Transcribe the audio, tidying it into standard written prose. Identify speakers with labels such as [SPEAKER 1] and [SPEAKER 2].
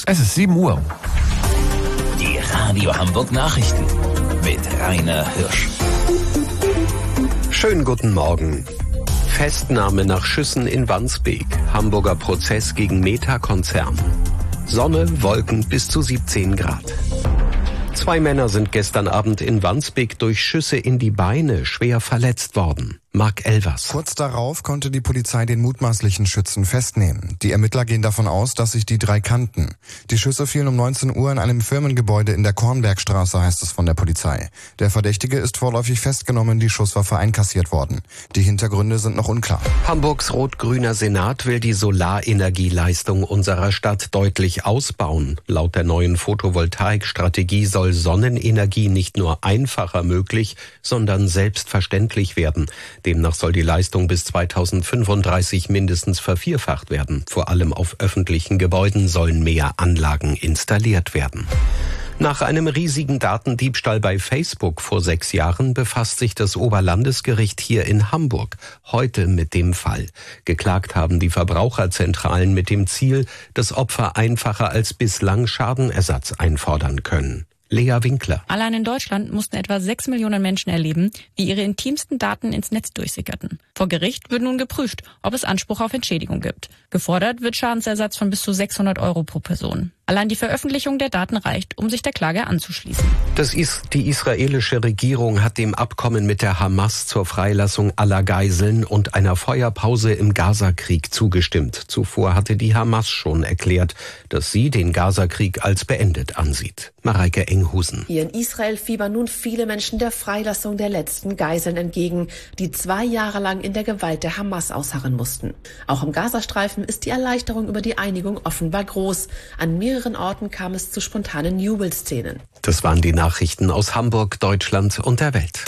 [SPEAKER 1] Es ist 7 Uhr.
[SPEAKER 2] Die Radio Hamburg Nachrichten mit Rainer Hirsch.
[SPEAKER 3] Schönen guten Morgen. Festnahme nach Schüssen in Wandsbek. Hamburger Prozess gegen Meta-Konzern. Sonne, Wolken bis zu 17 Grad. 2 Männer sind gestern Abend in Wandsbek durch Schüsse in die Beine schwer verletzt worden. Marc Elvers.
[SPEAKER 4] Kurz darauf konnte die Polizei den mutmaßlichen Schützen festnehmen. Die Ermittler gehen davon aus, dass sich die 3 kannten. Die Schüsse fielen um 19 Uhr in einem Firmengebäude in der Kornbergstraße, heißt es von der Polizei. Der Verdächtige ist vorläufig festgenommen, die Schusswaffe einkassiert worden. Die Hintergründe sind noch unklar.
[SPEAKER 3] Hamburgs rot-grüner Senat will die Solarenergieleistung unserer Stadt deutlich ausbauen. Laut der neuen Photovoltaikstrategie soll Sonnenenergie nicht nur einfacher möglich, sondern selbstverständlich werden. Demnach soll die Leistung bis 2035 mindestens vervierfacht werden. Vor allem auf öffentlichen Gebäuden sollen mehr Anlagen installiert werden. Nach einem riesigen Datendiebstahl bei Facebook vor 6 Jahren befasst sich das Oberlandesgericht hier in Hamburg heute mit dem Fall. Geklagt haben die Verbraucherzentralen mit dem Ziel, dass Opfer einfacher als bislang Schadenersatz einfordern können. Lea Winkler.
[SPEAKER 5] Allein in Deutschland mussten etwa 6 Millionen Menschen erleben, wie ihre intimsten Daten ins Netz durchsickerten. Vor Gericht wird nun geprüft, ob es Anspruch auf Entschädigung gibt. Gefordert wird Schadensersatz von bis zu 600 € pro Person. Allein die Veröffentlichung der Daten reicht, um sich der Klage anzuschließen.
[SPEAKER 3] Die israelische Regierung hat dem Abkommen mit der Hamas zur Freilassung aller Geiseln und einer Feuerpause im Gazakrieg zugestimmt. Zuvor hatte die Hamas schon erklärt, dass sie den Gazakrieg als beendet ansieht. Mareike Enghusen.
[SPEAKER 6] Hier in Israel fiebern nun viele Menschen der Freilassung der letzten Geiseln entgegen, die 2 Jahre lang in der Gewalt der Hamas ausharren mussten. Auch im Gazastreifen ist die Erleichterung über die Einigung offenbar groß. An mehreren Orten kam es zu spontanen Jubelszenen.
[SPEAKER 3] Das waren die Nachrichten aus Hamburg, Deutschland und der Welt.